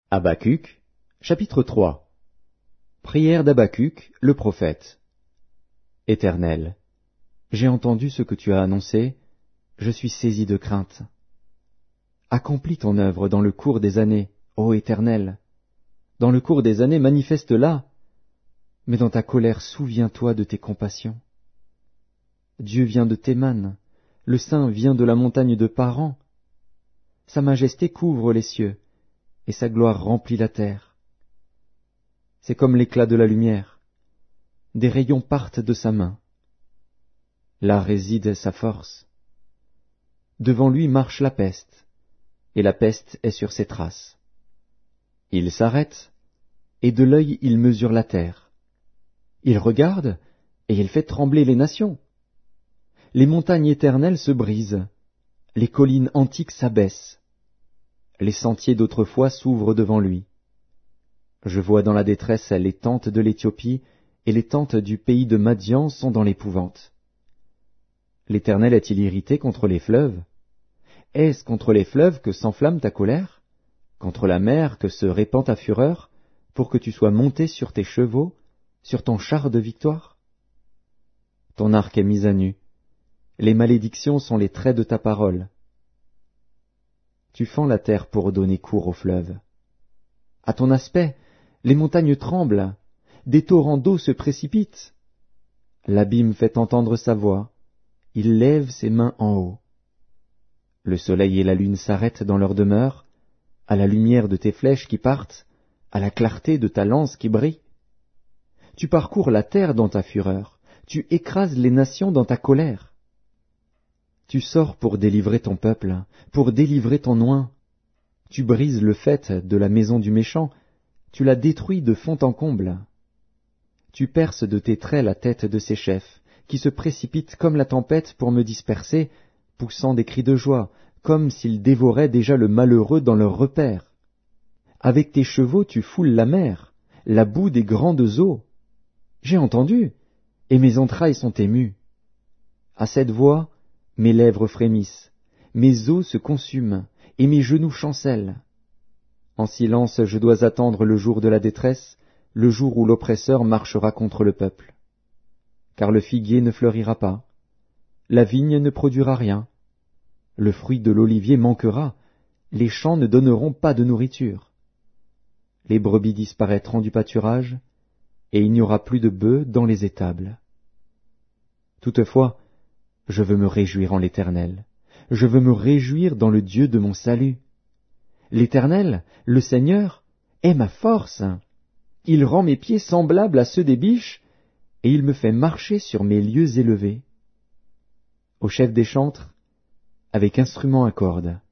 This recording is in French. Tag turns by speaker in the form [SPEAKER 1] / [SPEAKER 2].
[SPEAKER 1] Habacuc, chapitre 3. Prière d'Habacuc, le prophète. Éternel, j'ai entendu ce que tu as annoncé, je suis saisi de crainte. Accomplis ton œuvre dans le cours des années, ô Éternel. Dans le cours des années, manifeste-la, mais dans ta colère, souviens-toi de tes compassions. Dieu vient de Théman, le Saint vient de la montagne de Paran. Sa majesté couvre les cieux, et sa gloire remplit la terre. C'est comme l'éclat de la lumière. Des rayons partent de sa main. Là réside sa force. Devant lui marche la peste, et la peste est sur ses traces. Il s'arrête, et de l'œil il mesure la terre. Il regarde, et il fait trembler les nations. Les montagnes éternelles se brisent, les collines antiques s'abaissent. Les sentiers d'autrefois s'ouvrent devant lui. Je vois dans la détresse les tentes de l'Éthiopie, et les tentes du pays de Madian sont dans l'épouvante. L'Éternel est-il irrité contre les fleuves? Est-ce contre les fleuves que s'enflamme ta colère? Contre la mer que se répand ta fureur, pour que tu sois monté sur tes chevaux, sur ton char de victoire? Ton arc est mis à nu. Les malédictions sont les traits de ta parole. Tu fends la terre pour donner cours aux fleuves. À ton aspect, les montagnes tremblent, des torrents d'eau se précipitent. L'abîme fait entendre sa voix, il lève ses mains en haut. Le soleil et la lune s'arrêtent dans leur demeure, à la lumière de tes flèches qui partent, à la clarté de ta lance qui brille. Tu parcours la terre dans ta fureur, tu écrases les nations dans ta colère. Tu sors pour délivrer ton peuple, pour délivrer ton oint. Tu brises le faîte de la maison du méchant, tu la détruis de fond en comble. Tu perces de tes traits la tête de ses chefs, qui se précipitent comme la tempête pour me disperser, poussant des cris de joie, comme s'ils dévoraient déjà le malheureux dans leur repère. Avec tes chevaux tu foules la mer, la boue des grandes eaux. J'ai entendu, et mes entrailles sont émues. À cette voix, mes lèvres frémissent, mes os se consument, et mes genoux chancellent. En silence je dois attendre le jour de la détresse, le jour où l'oppresseur marchera contre le peuple. Car le figuier ne fleurira pas, la vigne ne produira rien, le fruit de l'olivier manquera, les champs ne donneront pas de nourriture. Les brebis disparaîtront du pâturage, et il n'y aura plus de bœufs dans les étables. Toutefois, je veux me réjouir en l'Éternel, je veux me réjouir dans le Dieu de mon salut. L'Éternel, le Seigneur, est ma force. Il rend mes pieds semblables à ceux des biches, et il me fait marcher sur mes lieux élevés. Au chef des chantres, avec instrument à cordes.